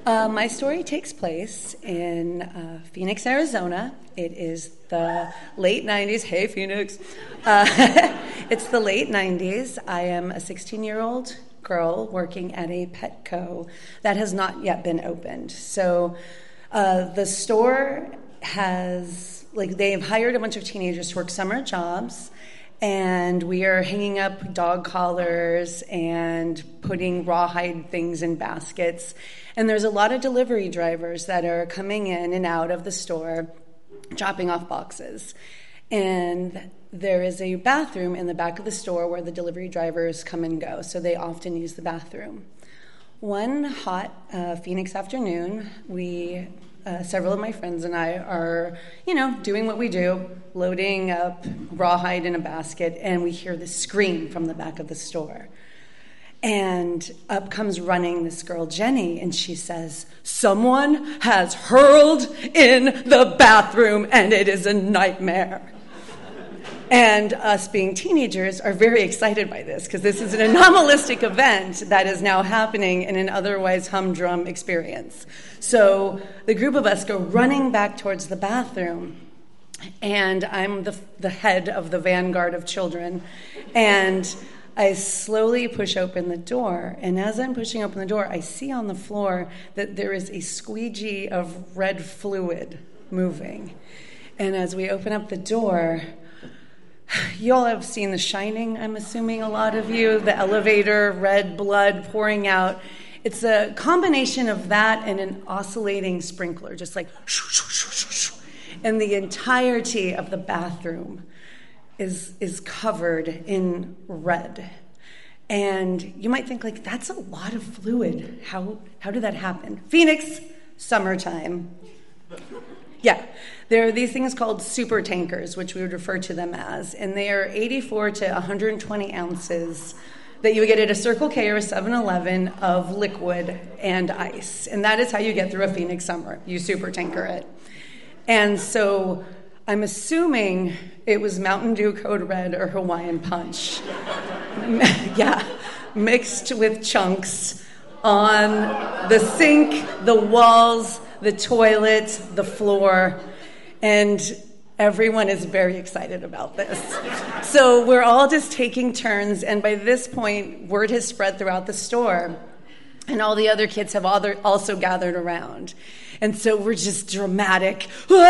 My story takes place in Phoenix, Arizona. It is the late 90s. Hey, Phoenix. It's the late 90s. I am a 16-year-old girl working at a Petco that has not yet been opened. So the store has, they've hired a bunch of teenagers to work summer jobs, and we are hanging up dog collars and putting rawhide things in baskets. And there's a lot of delivery drivers that are coming in and out of the store, dropping off boxes. And there is a bathroom in the back of the store where the delivery drivers come and go, so they often use the bathroom. One hot Phoenix afternoon, several of my friends and I are, doing what we do, loading up rawhide in a basket, and we hear this scream from the back of the store. And up comes running this girl, Jenny, and she says, "Someone has hurled in the bathroom, and it is a nightmare." And us being teenagers are very excited by this, because this is an anomalistic event that is now happening in an otherwise humdrum experience. So the group of us go running back towards the bathroom, and I'm the head of the vanguard of children, and I slowly push open the door, and as I'm pushing open the door, I see on the floor that there is a squeegee of red fluid moving. And as we open up the door, you all have seen The Shining, I'm assuming a lot of you, the elevator, red blood pouring out. It's a combination of that and an oscillating sprinkler, just like shoo, shoo, shoo, shoo, shoo. And the entirety of the bathroom is covered in red. And you might think, that's a lot of fluid. How did that happen? Phoenix, summertime. Yeah, there are these things called super tankers, which we would refer to them as, and they are 84 to 120 ounces that you would get at a Circle K or a 7-Eleven of liquid and ice. And that is how you get through a Phoenix summer. You super tanker it. And so I'm assuming it was Mountain Dew Code Red or Hawaiian Punch. Yeah, mixed with chunks on the sink, the walls, the toilet, the floor, and everyone is very excited about this. So we're all just taking turns, and by this point, word has spread throughout the store, and all the other kids have also gathered around. And so we're just dramatic,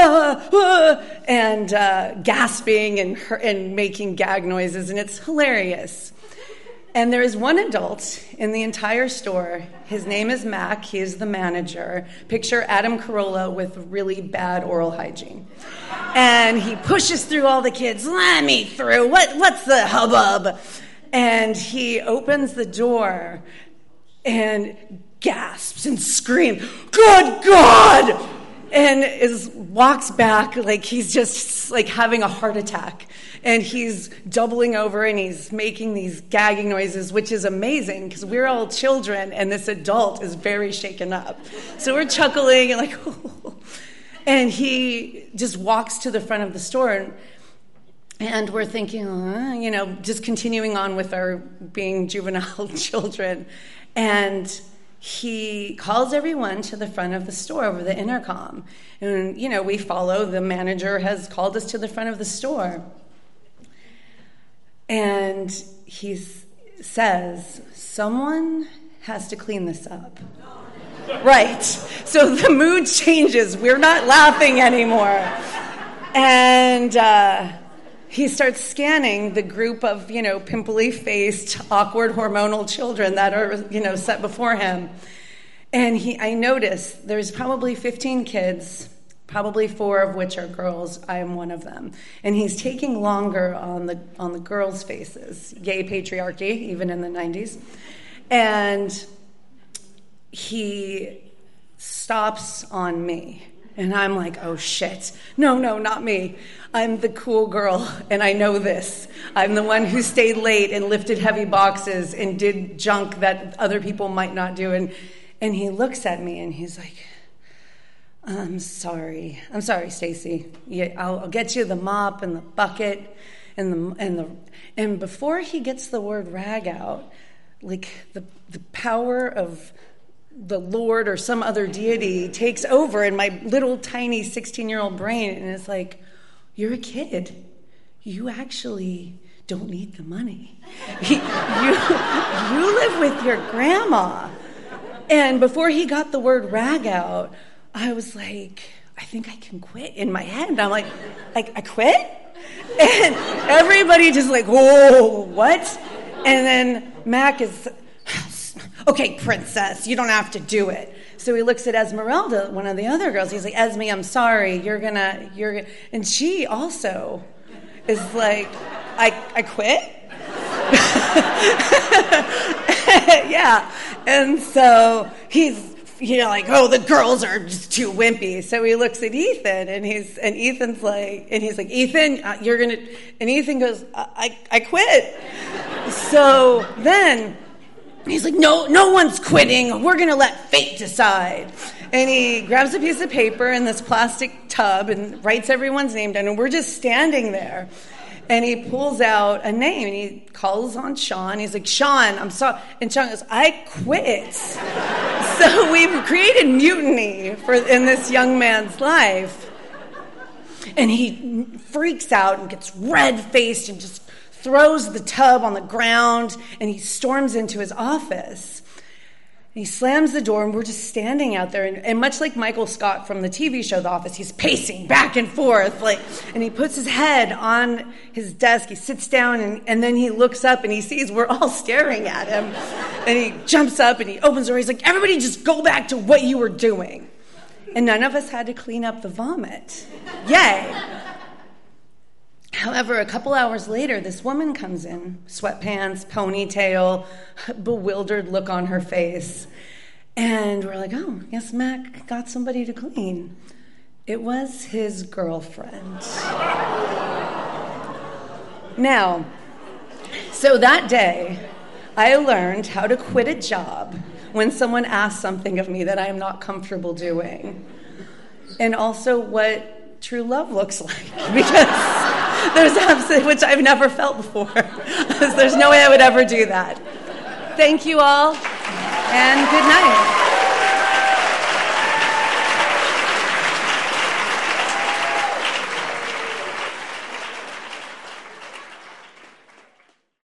and gasping and making gag noises, and it's hilarious. And there is one adult in the entire store. His name is Mac. He is the manager. Picture Adam Carolla with really bad oral hygiene. And he pushes through all the kids. "Let me through. What's the hubbub?" And he opens the door and gasps and screams, "Good God!" And walks back like he's just having a heart attack. And he's doubling over and he's making these gagging noises, which is amazing because we're all children and this adult is very shaken up. So we're chuckling and oh. And he just walks to the front of the store and we're thinking, just continuing on with our being juvenile children. And he calls everyone to the front of the store over the intercom. And, we follow. The manager has called us to the front of the store. And he says, "Someone has to clean this up." Right. So the mood changes. We're not laughing anymore. And he starts scanning the group of, pimply-faced, awkward hormonal children that are, set before him. And I notice there's probably 15 kids, probably 4 of which are girls. I am one of them. And he's taking longer on the girls' faces. Yay, patriarchy, even in the 90s. And he stops on me. And I'm like, oh, shit. No, not me. I'm the cool girl, and I know this. I'm the one who stayed late and lifted heavy boxes and did junk that other people might not do. And he looks at me, and he's like, I'm sorry, Stacy. Yeah, I'll get you the mop and the bucket and before he gets the word rag out, the power of the Lord or some other deity takes over in my little tiny 16-year-old brain and is like, you're a kid. You actually don't need the money. You live with your grandma. And before he got the word rag out, I was like, I think I can quit in my head. And I'm like, I quit? And everybody just like, whoa, what? And then Mac is, okay, princess, you don't have to do it. So he looks at Esmeralda, one of the other girls. He's like, Esme, I'm sorry. You're gonna. And she also is like, I quit? Yeah. And so he's, like, oh, the girls are just too wimpy. So he looks at Ethan, and he's like, Ethan, you're gonna. And Ethan goes, I quit. So then he's like, no one's quitting. We're going to let fate decide. And he grabs a piece of paper in this plastic tub and writes everyone's name down. And we're just standing there. And he pulls out a name, and he calls on Sean. He's like, Sean, I'm sorry. And Sean goes, I quit. So we've created mutiny in this young man's life. And he freaks out and gets red-faced and just throws the tub on the ground, and he storms into his office. And he slams the door, and we're just standing out there. And much like Michael Scott from the TV show The Office, he's pacing back and forth, and he puts his head on his desk. He sits down, and then he looks up, and he sees we're all staring at him. And he jumps up, and he opens the door. He's like, everybody just go back to what you were doing. And none of us had to clean up the vomit. Yay. However, a couple hours later, this woman comes in, sweatpants, ponytail, bewildered look on her face. And we're like, oh, yes, Mac got somebody to clean. It was his girlfriend. Now, so that day, I learned how to quit a job when someone asks something of me that I am not comfortable doing. And also what true love looks like, because there's absolutely, which I've never felt before. There's no way I would ever do that. Thank you all, and good night.